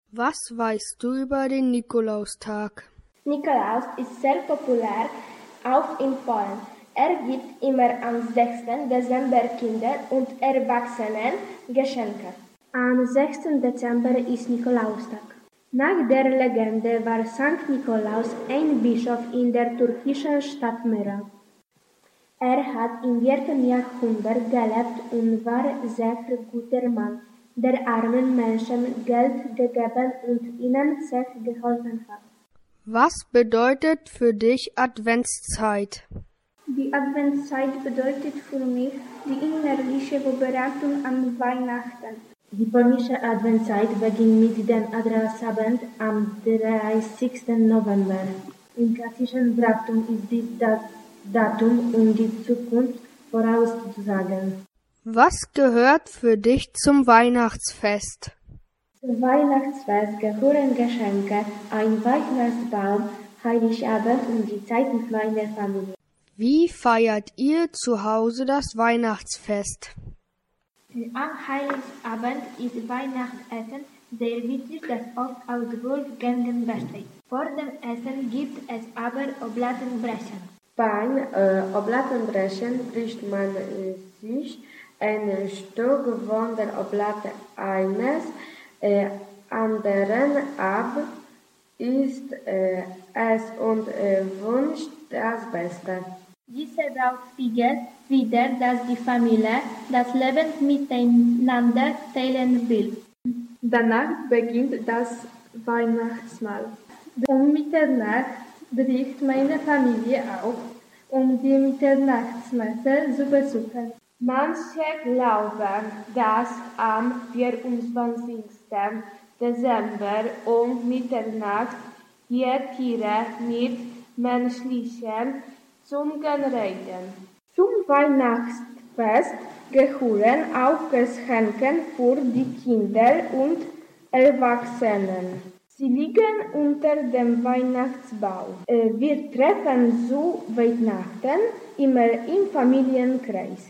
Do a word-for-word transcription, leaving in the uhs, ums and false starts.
Was weißt du über den Nikolaustag? Nikolaus ist sehr populär, auch in Polen. Er gibt immer am sechsten Dezember Kindern und Erwachsenen Geschenke. Am sechsten Dezember ist Nikolaustag. Nach der Legende war Sankt Nikolaus ein Bischof in der türkischen Stadt Myra. Er hat im vierten Jahrhundert gelebt und war sehr guter Mann, der armen Menschen Geld gegeben und ihnen sehr geholfen hat. Was bedeutet für dich Adventszeit? Die Adventszeit bedeutet für mich die innerliche Vorbereitung an Weihnachten. Die polnische Adventszeit beginnt mit dem Adventssabend am dreißigsten November. Im klassischen Brauchtum ist dies das Datum, um die Zukunft vorauszusagen. Was gehört für dich zum Weihnachtsfest? Zum Weihnachtsfest gehören Geschenke, ein Weihnachtsbaum, Heiligabend und die Zeit mit meiner Familie. Wie feiert ihr zu Hause das Weihnachtsfest? Am Heiligabend ist Weihnachtsessen sehr wichtig, das oft aus zwölf Gängen besteht. Vor dem Essen gibt es aber Oblatenbrechen. Beim äh, Oblatenbrechen bricht man äh, sich ein Stück von der Oblate eines äh, anderen ab, isst äh, es und äh, wünscht das Beste. Diese Brauch spiegelt wider, dass die Familie das Leben miteinander teilen will. Danach beginnt das Weihnachtsmahl. Um Mitternacht bricht meine Familie auf, um die Mitternachtsmesse zu besuchen. Manche glauben, dass am vierundzwanzigsten Dezember um Mitternacht hier Tiere mit menschlichen Zungen reden. Zum Weihnachtsfest gehören auch Geschenke für die Kinder und Erwachsenen. Sie liegen unter dem Weihnachtsbaum. Wir treffen zu Weihnachten immer im Familienkreis.